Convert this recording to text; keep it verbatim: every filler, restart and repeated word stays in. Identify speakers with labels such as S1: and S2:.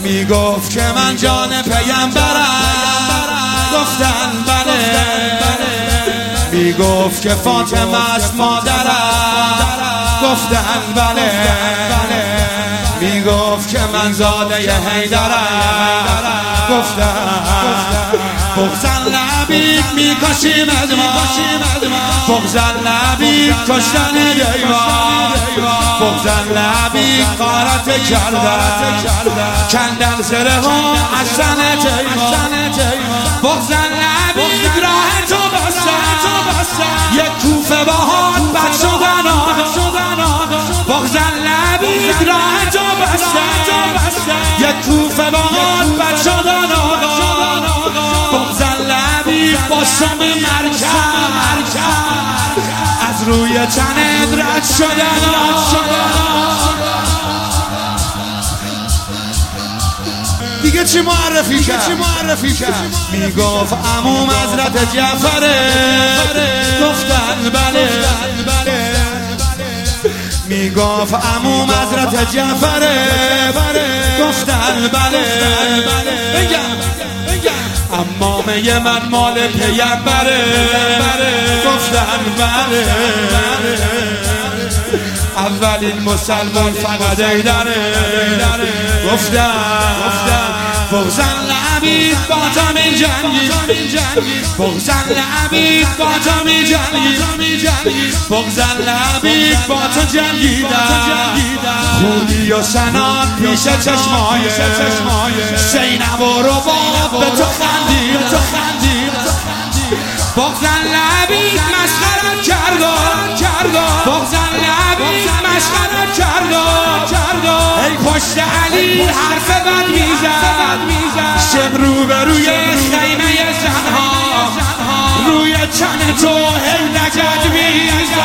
S1: میگفت که من جان پیامبرم، گفتن بله. میگفت که فاطمه است مادرم، گفتن بله. میگفت که من زاده حیدرم، گفتن بغض لبیک میکشیم از ما، بغض لبیک کشتن دیوان، بغض لبیک غارت کردن، کندن زره ها از سن دیوان، بغض لبیک راه تو بستن، یک کوفه باهات بد شدن آدم، بغض لبیک راه تو بستن، یک کوفه باهات بد شدن آدم، بغض لبیک با سم مرکب از روی تنت رد شدن. دیگه چی معرفی کرد؟ چی معرفی کرد؟ میگفت عموم حضرت جعفره، گفتن بله. میگفت عموم حضرت جعفره، گفتن بله. عمامه من مال پیامبره، گفتن بله. اولین مسلمان فقط حیدره، گفتن بغض لبیک با تو می جنگی، بغض لبیک با تو می جنگی، بغض لبیک با تو جنگیدن، خونی و سنان پیش چشمای زینب و رباب به تو خندید، بغض لبیک مسخرت کرد، بغض لبیک مسخرت کرد، ای پشت علی حرف بد میزد، شب رو به روی خیمه زنها، روی چن تو هی لگد میزد،